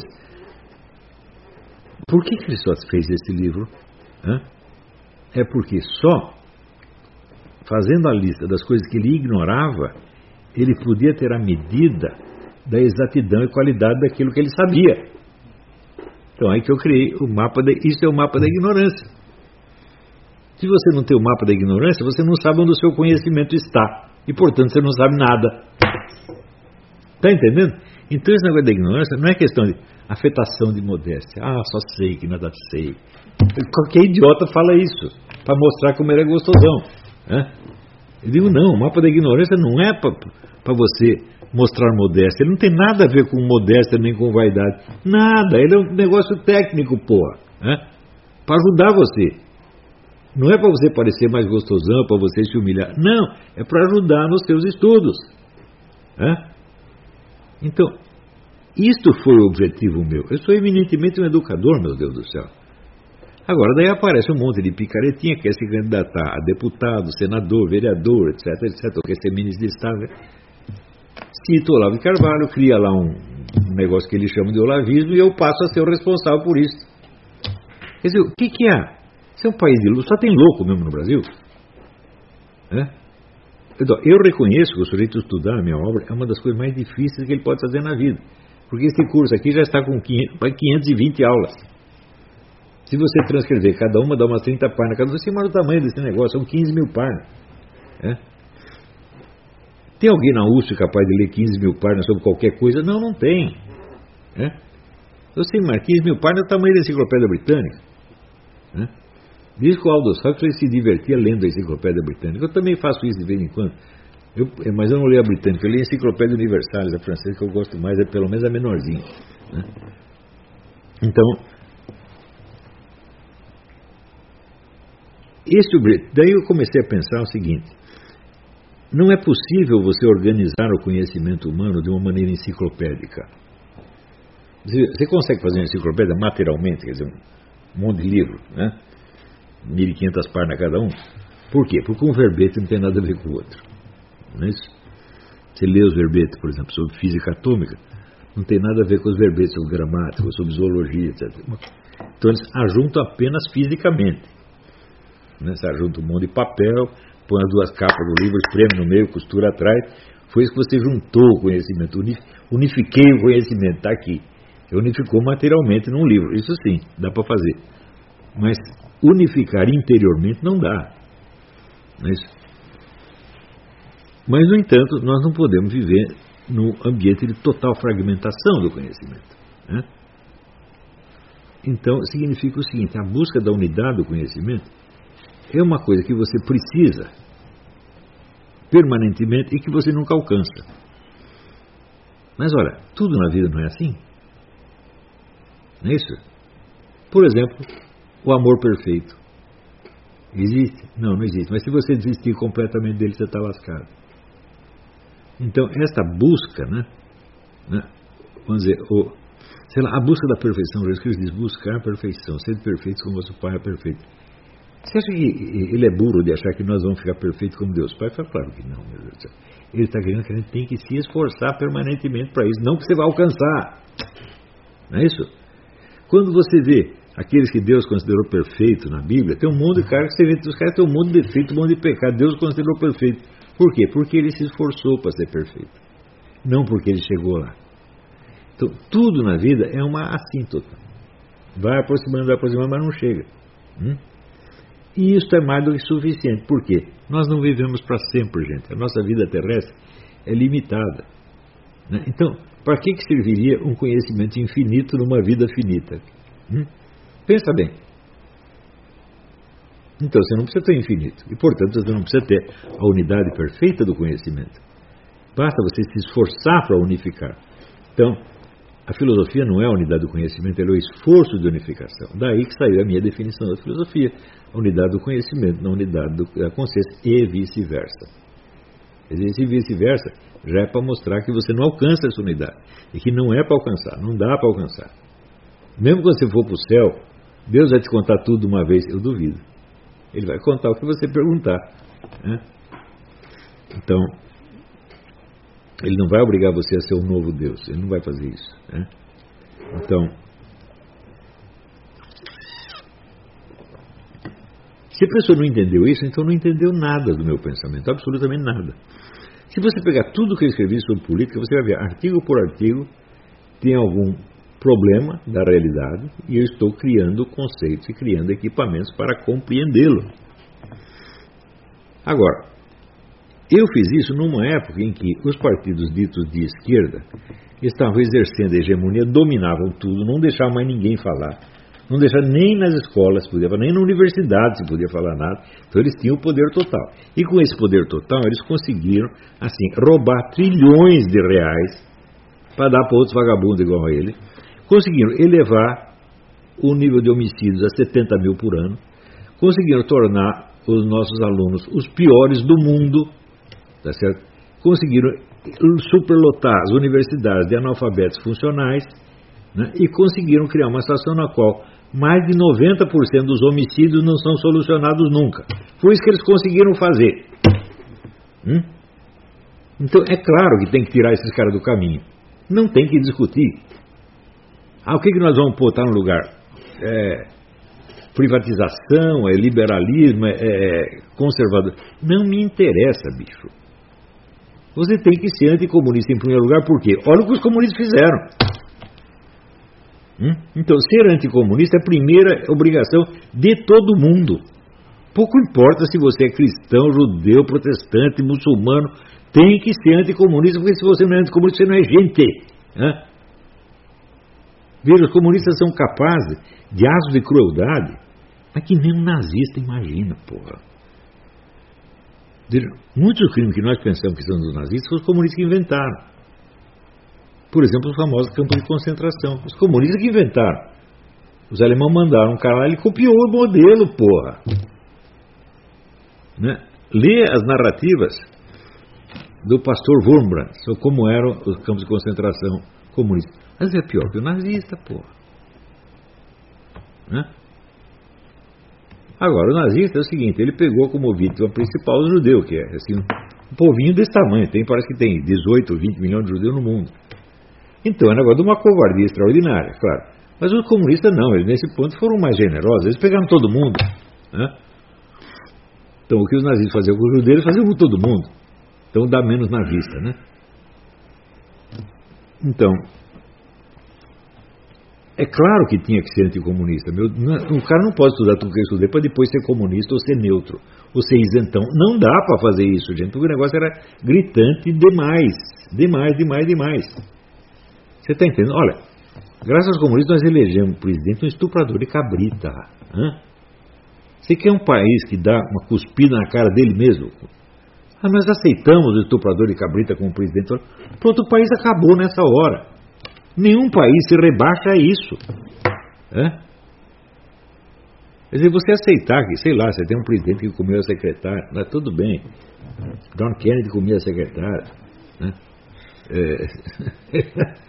por que Aristóteles fez esse livro? Hã? É porque só fazendo a lista das coisas que ele ignorava, ele podia ter a medida da exatidão e qualidade daquilo que ele sabia. Então aí que eu criei o mapa, de, isso é o mapa da ignorância. Se você não tem o mapa da ignorância, você não sabe onde o seu conhecimento está, e portanto você não sabe nada. Está entendendo? Então esse negócio da ignorância não é questão de afetação de modéstia. Ah, só sei que nada sei. Qualquer idiota fala isso, para mostrar como ele é gostosão. Né? Eu digo, não, o mapa da ignorância não é para você mostrar modéstia, ele não tem nada a ver com modéstia nem com vaidade, nada, ele é um negócio técnico, porra, né? Para ajudar você, não é para você parecer mais gostosão, para você se humilhar, não, é para ajudar nos seus estudos, né? Então, isto foi o objetivo meu. Eu sou eminentemente um educador, meu Deus do céu. Agora, daí aparece um monte de picaretinha que quer se candidatar a deputado, senador, vereador, etc, etc, ou quer ser ministro de Estado. Cita o Olavo de Carvalho, cria lá um, um negócio que eles chamam de olavismo e eu passo a ser o responsável por isso. Quer dizer, o que que há? Isso é um país de louco, só tem louco mesmo no Brasil. É? Então, eu reconheço que o sujeito estudar a minha obra é uma das coisas mais difíceis que ele pode fazer na vida. Porque esse curso aqui já está com quinhentas e vinte aulas. Se você transcrever, cada uma dá umas trinta páginas, cada uma, você imagina o tamanho desse negócio, são quinze mil páginas. É? Tem alguém na U S P capaz de ler quinze mil páginas sobre qualquer coisa? Não, não tem. É? Você imagina, quinze mil páginas é o tamanho da Enciclopédia Britânica. É? Diz que o Aldous Huxley se divertia lendo a Enciclopédia Britânica. Eu também faço isso de vez em quando. Eu, mas eu não leio a Britânica, eu leio a Enciclopédia Universalis, a francesa, que eu gosto mais, é pelo menos a menorzinha. Né? Então, esse, daí eu comecei a pensar o seguinte: não é possível você organizar o conhecimento humano de uma maneira enciclopédica. Você, você consegue fazer uma enciclopédia materialmente, quer dizer, um monte de livro, né? mil e quinhentas páginas cada um. Por quê? Porque um verbete não tem nada a ver com o outro. Não é isso? Você lê os verbetes, por exemplo, sobre física atômica, não tem nada a ver com os verbetes sobre gramática, sobre zoologia, etcétera. Então eles ajuntam apenas fisicamente. Né? Você ajunta um monte de papel, põe as duas capas do livro, espreme no meio, costura atrás. Foi isso que você juntou o conhecimento. Unifiquei o conhecimento, está aqui. Unificou materialmente num livro. Isso sim, dá para fazer. Mas unificar interiormente não dá. Não é isso? Mas, no entanto, nós não podemos viver no ambiente de total fragmentação do conhecimento. Né? Então, significa o seguinte: a busca da unidade do conhecimento é uma coisa que você precisa permanentemente e que você nunca alcança. Mas, olha, tudo na vida não é assim. Não é isso? Por exemplo, o amor perfeito. Existe? Não, não existe. Mas se você desistir completamente dele, você está lascado. Então, esta busca, né, né, vamos dizer, o, sei lá, a busca da perfeição, Jesus Cristo diz: buscar a perfeição, ser perfeitos como vosso Pai é perfeito. Você acha que ele é burro de achar que nós vamos ficar perfeitos como Deus Pai? Fala, claro que não, meu Deus do céu. Ele está querendo que a gente tem que se esforçar permanentemente para isso, não que você vai alcançar. Não é isso? Quando você vê aqueles que Deus considerou perfeitos na Bíblia, tem um monte de caras que você vê, os caras têm um monte de defeito, um monte de pecado. Deus considerou perfeito. Por quê? Porque ele se esforçou para ser perfeito, não porque ele chegou lá. Então, tudo na vida é uma assíntota. Vai aproximando, vai aproximando, mas não chega. Hum? E isso é mais do que suficiente. Por quê? Nós não vivemos para sempre, gente. A nossa vida terrestre é limitada. Né? Então, para que, que serviria um conhecimento infinito numa vida finita? Hum? Pensa bem. Então você não precisa ter infinito. E, portanto, você não precisa ter a unidade perfeita do conhecimento. Basta você se esforçar para unificar. Então, a filosofia não é a unidade do conhecimento, ela é o esforço de unificação. Daí que saiu a minha definição da filosofia. A unidade do conhecimento, na unidade da consciência e vice-versa. Quer dizer, esse vice-versa já é para mostrar que você não alcança essa unidade. E que não é para alcançar, não dá para alcançar. Mesmo quando você for para o céu, Deus vai te contar tudo de uma vez, eu duvido. Ele vai contar o que você perguntar. Né? Então, ele não vai obrigar você a ser um novo Deus. Ele não vai fazer isso. Né? Então, se a pessoa não entendeu isso, então não entendeu nada do meu pensamento. Absolutamente nada. Se você pegar tudo que eu escrevi sobre política, você vai ver, artigo por artigo, tem algum problema da realidade e eu estou criando conceitos e criando equipamentos para compreendê-lo. Agora, eu fiz isso numa época em que os partidos ditos de esquerda estavam exercendo a hegemonia, dominavam tudo, não deixavam mais ninguém falar, não deixavam nem nas escolas, podia falar, nem na universidade se podia falar nada. Então eles tinham o poder total. E com esse poder total eles conseguiram, assim, roubar trilhões de reais para dar para outros vagabundos igual a ele. Conseguiram elevar o nível de homicídios a setenta mil por ano. Conseguiram tornar os nossos alunos os piores do mundo. Tá certo? Conseguiram superlotar as universidades de analfabetos funcionais, né, e conseguiram criar uma situação na qual mais de noventa por cento dos homicídios não são solucionados nunca. Foi isso que eles conseguiram fazer. Hum? Então é claro que tem que tirar esses caras do caminho. Não tem que discutir. Ah, o que, que nós vamos botar no lugar? É, privatização, é liberalismo, é, é conservador. Não me interessa, bicho. Você tem que ser anticomunista em primeiro lugar, por quê? Olha o que os comunistas fizeram. Hum? Então, ser anticomunista é a primeira obrigação de todo mundo. Pouco importa se você é cristão, judeu, protestante, muçulmano, tem que ser anticomunista, porque se você não é anticomunista, você não é gente. Hã? Veja, os comunistas são capazes de atos de crueldade, mas que nem um nazista imagina, porra. Veja, muitos dos crimes que nós pensamos que são dos nazistas são os comunistas que inventaram. Por exemplo, os famosos campos de concentração. Os comunistas que inventaram. Os alemães mandaram um cara lá, ele copiou o modelo, porra. Né? Lê as narrativas do pastor Wurmbrand sobre como eram os campos de concentração comunistas. Mas é pior que o nazista, porra. Né? Agora, o nazista é o seguinte, ele pegou como vítima principal o judeu, que é assim, um povinho desse tamanho. Tem, parece que tem dezoito, vinte milhões de judeus no mundo. Então, é um negócio de uma covardia extraordinária, claro. Mas os comunistas não, eles nesse ponto foram mais generosos, eles pegaram todo mundo. Né? Então, o que os nazistas faziam com os judeus, eles faziam com todo mundo. Então, dá menos na vista, né? Então, é claro que tinha que ser anticomunista. Meu, o cara não pode estudar tudo que eu estudei para depois ser comunista ou ser neutro, ou ser isentão. Não dá para fazer isso, gente, porque o negócio era gritante demais. Demais, demais, demais. Você está entendendo? Olha, graças aos comunistas nós elegemos o presidente um estuprador de cabrita. Hã? Você quer um país que dá uma cuspida na cara dele mesmo? Ah, nós aceitamos o estuprador de cabrita como presidente. Pronto, o país acabou nessa hora. Nenhum país se rebaixa a isso. Hã? Quer dizer, você aceitar que, sei lá, você tem um presidente que comeu a secretária, mas tudo bem. John Kennedy comia a secretária. Né? É...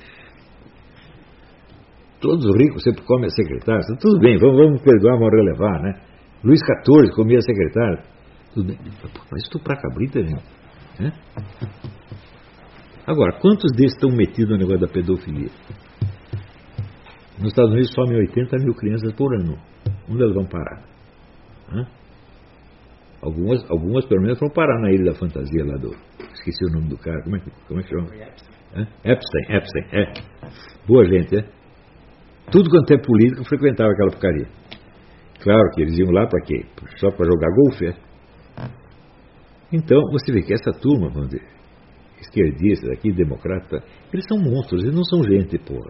Todos os ricos sempre comem a secretária. Tudo bem, vamos, vamos perdoar, vamos relevar, né? Luís quatorze comia a secretária. Tudo bem. Mas estuprar cabrita, gente. Né? Agora, quantos desses estão metidos no negócio da pedofilia? Nos Estados Unidos somem oitenta mil crianças por ano. Onde elas vão parar? Hã? Algumas, algumas, pelo menos, vão parar na Ilha da Fantasia lá do... Esqueci o nome do cara. Como é que, como é que chama? Hã? Epstein, Epstein, é. Boa gente, é? Tudo quanto é político frequentava aquela porcaria. Claro que eles iam lá para quê? Só para jogar golfe, é? Então, você vê que essa turma, vamos dizer, esquerdistas aqui, democratas, eles são monstros, eles não são gente, porra.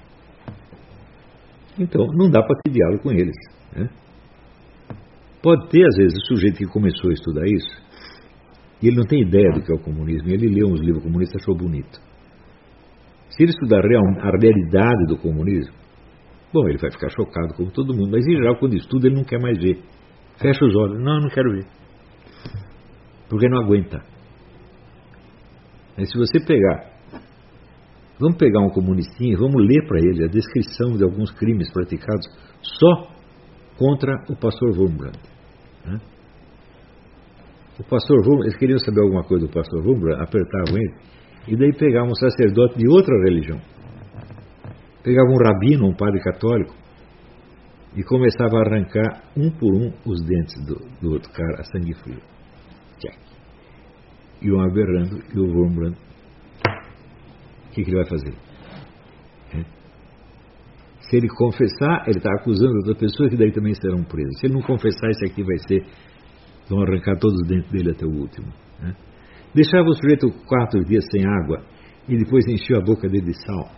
Então, não dá para ter diálogo com eles. Né? Pode ter, às vezes, o sujeito que começou a estudar isso, e ele não tem ideia do que é o comunismo, e ele leu uns livros comunistas e achou bonito. Se ele estudar a realidade do comunismo, bom, ele vai ficar chocado como todo mundo, mas em geral, quando estuda, ele não quer mais ver. Fecha os olhos, não, não quero ver. Porque não aguenta. Mas se você pegar, vamos pegar um comunistinho, vamos ler para ele a descrição de alguns crimes praticados só contra o pastor Wurmbrand. Né? O pastor Wurmbrand, eles queriam saber alguma coisa do pastor Wurmbrand, apertavam ele, e daí pegavam um sacerdote de outra religião. Pegava um rabino, um padre católico, e começava a arrancar um por um os dentes do, do outro cara a sangue frio. Tchac. E um aberrando, e o Wurmbrand, o que, que ele vai fazer? É. Se ele confessar, ele está acusando outra pessoa, que daí também serão presos. Se ele não confessar, esse aqui vai ser, vão arrancar todos os dentes dele até o último. Né? Deixava o sujeito quatro dias sem água, e depois encheu a boca dele de sal.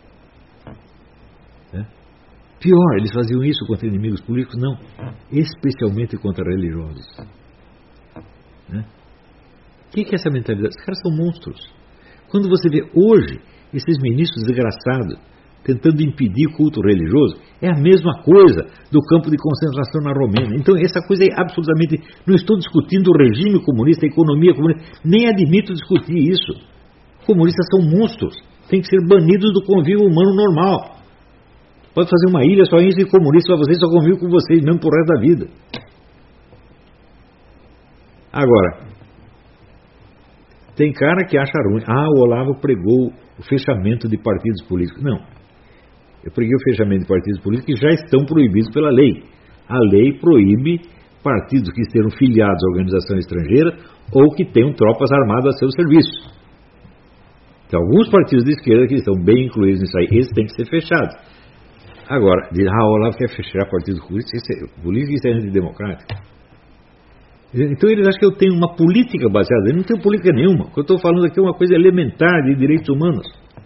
Pior, eles faziam isso contra inimigos políticos? Não. Especialmente contra religiosos. Né? O que é essa mentalidade? Os caras são monstros. Quando você vê hoje esses ministros desgraçados tentando impedir o culto religioso, é a mesma coisa do campo de concentração na Romênia. Então, essa coisa é absolutamente... Não estou discutindo o regime comunista, a economia comunista, nem admito discutir isso. Comunistas são monstros, têm que ser banidos do convívio humano normal. Pode fazer uma ilha só isso e comunista para vocês, só convive com vocês mesmo pro resto da vida. Agora, tem cara que acha ruim. Ah, o Olavo pregou o fechamento de partidos políticos. Não. Eu preguei o fechamento de partidos políticos que já estão proibidos pela lei. A lei proíbe partidos que estejam filiados à organização estrangeira ou que tenham tropas armadas a seu serviço. Tem alguns partidos de esquerda que estão bem incluídos nisso aí. Esses têm que ser fechados. Agora, diz, ah, o Olavo quer fechar partidos políticos, isso é, política isso é antidemocrático. Então eles acham que eu tenho uma política baseada. Eu não tenho política nenhuma. O que eu estou falando aqui é uma coisa elementar de direitos humanos.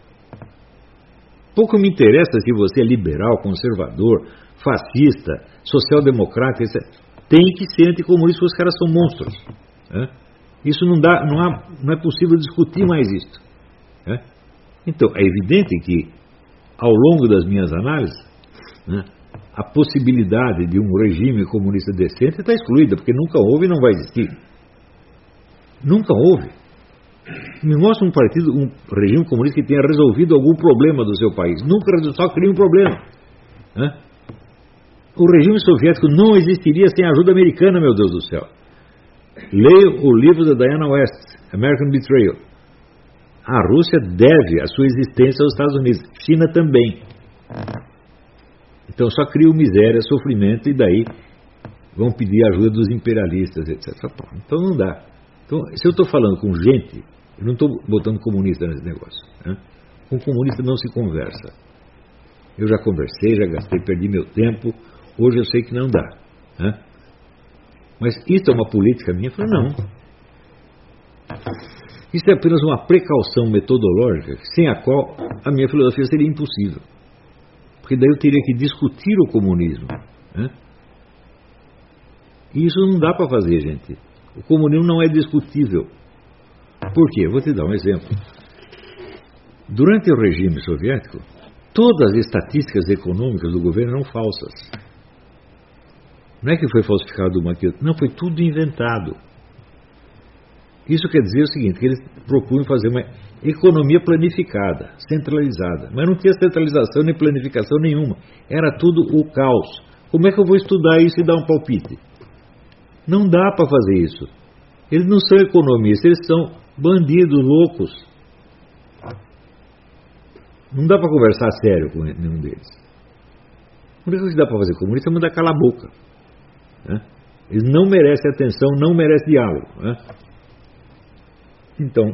Pouco me interessa se você é liberal, conservador, fascista, social-democrata, etcétera. Tem que ser anticomunista, porque os caras são monstros. Né? Isso não dá, não, há, não é possível discutir mais isso. Né? Então, é evidente que, ao longo das minhas análises, né, a possibilidade de um regime comunista decente está excluída, porque nunca houve e não vai existir. Nunca houve. Me mostra um partido, um regime comunista que tenha resolvido algum problema do seu país. Nunca resolveu, só cria um problema. Né? O regime soviético não existiria sem a ajuda americana, meu Deus do céu. Leia o livro da Diana West, American Betrayal. A Rússia deve a sua existência aos Estados Unidos. China também. Então só criam miséria, sofrimento e daí vão pedir ajuda dos imperialistas, etcétera. Então não dá. Então, se eu estou falando com gente, eu não estou botando comunista nesse negócio. Né? Com comunista não se conversa. Eu já conversei, já gastei, perdi meu tempo. Hoje eu sei que não dá. Né? Mas isso é uma política minha? Eu falei, não. Isso é apenas uma precaução metodológica, sem a qual a minha filosofia seria impossível. Porque daí eu teria que discutir o comunismo. Né? E isso não dá para fazer, gente. O comunismo não é discutível. Por quê? Eu vou te dar um exemplo. Durante o regime soviético, todas as estatísticas econômicas do governo eram falsas. Não é que foi falsificado uma aqui, não, foi tudo inventado. Isso quer dizer o seguinte, que eles propunham fazer uma economia planificada, centralizada. Mas não tinha centralização nem planificação nenhuma. Era tudo o caos. Como é que eu vou estudar isso e dar um palpite? Não dá para fazer isso. Eles não são economistas, eles são bandidos loucos. Não dá para conversar sério com nenhum deles. A única coisa que dá para fazer com o comunista é mandar calar a boca. Né? Eles não merecem atenção, não merecem diálogo. Né? Então,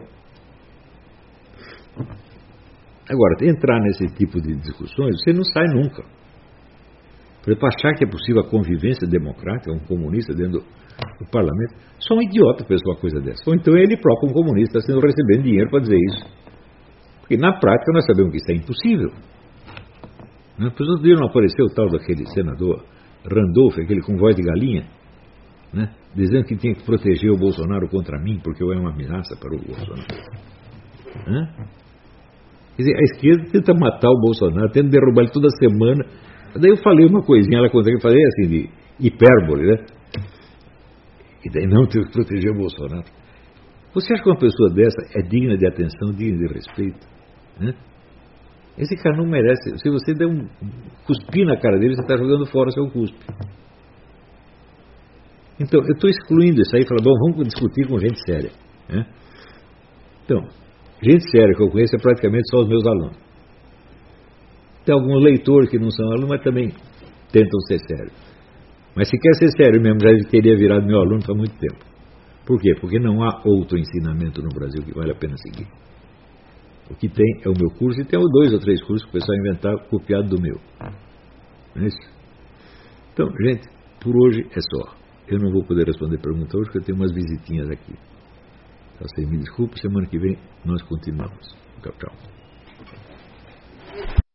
agora, entrar nesse tipo de discussões, você não sai nunca. Por exemplo, achar que é possível a convivência democrática, um comunista dentro do, do parlamento, só um idiota pensou uma coisa dessa. Ou então ele próprio, um comunista, está sendo recebendo dinheiro para dizer isso. Porque na prática nós sabemos que isso é impossível. Né? Por outro dia não apareceu o tal daquele senador Randolph, aquele com voz de galinha, né? Dizendo que tinha que proteger o Bolsonaro contra mim, porque eu era uma ameaça para o Bolsonaro. Né? Quer dizer, a esquerda tenta matar o Bolsonaro, tenta derrubar ele toda semana. Daí eu falei uma coisinha, ela consegue fazer assim, de hipérbole, né? E daí não tem que proteger o Bolsonaro. Você acha que uma pessoa dessa é digna de atenção, digna de respeito? Né? Esse cara não merece. Se você der um cuspir na cara dele, você está jogando fora o seu cuspe. Então, eu estou excluindo isso aí e falando, bom, vamos discutir com gente séria. Né? Então, gente séria que eu conheço é praticamente só os meus alunos. Tem alguns leitores que não são alunos, mas também tentam ser sérios. Mas se quer ser sério mesmo, já teria virado meu aluno há muito tempo. Por quê? Porque não há outro ensinamento no Brasil que vale a pena seguir. O que tem é o meu curso, e tem dois ou três cursos que o pessoal inventaram, copiado do meu. Não é isso? Então, gente, por hoje é só. Eu não vou poder responder pergunta hoje, porque eu tenho umas visitinhas aqui. Então, você me desculpe, semana que vem nós continuamos. Tchau, tchau.